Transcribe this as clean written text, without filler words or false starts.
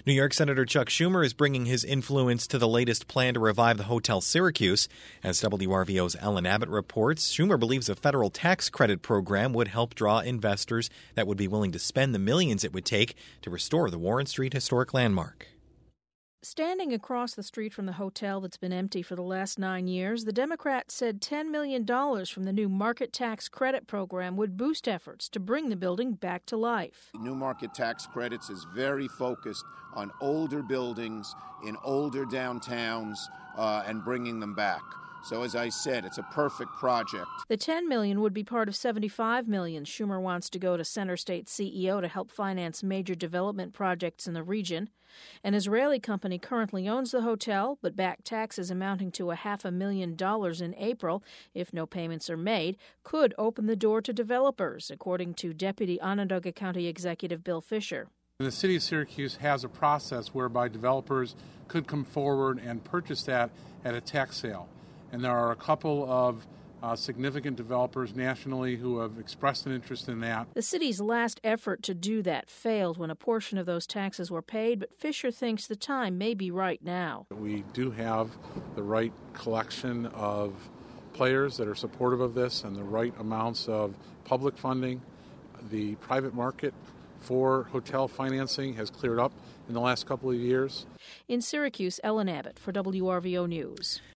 New York Senator Chuck Schumer is bringing his influence to the latest plan to revive the Hotel Syracuse. As WRVO's Ellen Abbott reports, Schumer believes a federal tax credit program would help draw investors that would be willing to spend the millions it would take to restore the Warren Street historic landmark. Standing across the street from the hotel that's been empty for the last 9 years, the Democrat said $10 million from the new market tax credit program would boost efforts to bring the building back to life. New market tax credits is very focused on older buildings in older downtowns and bringing them back. So as I said, it's a perfect project. The $10 million would be part of $75 million Schumer wants to go to Center State CEO to help finance major development projects in the region. An Israeli company currently owns the hotel, but back taxes amounting to $500,000 in April, if no payments are made, could open the door to developers, according to Deputy Onondaga County Executive Bill Fisher. The city of Syracuse has a process whereby developers could come forward and purchase that at a tax sale. And there are a couple of significant developers nationally who have expressed an interest in that. The city's last effort to do that failed when a portion of those taxes were paid, but Fisher thinks the time may be right now. We do have the right collection of players that are supportive of this and the right amounts of public funding. The private market for hotel financing has cleared up in the last couple of years. In Syracuse, Ellen Abbott for WRVO News.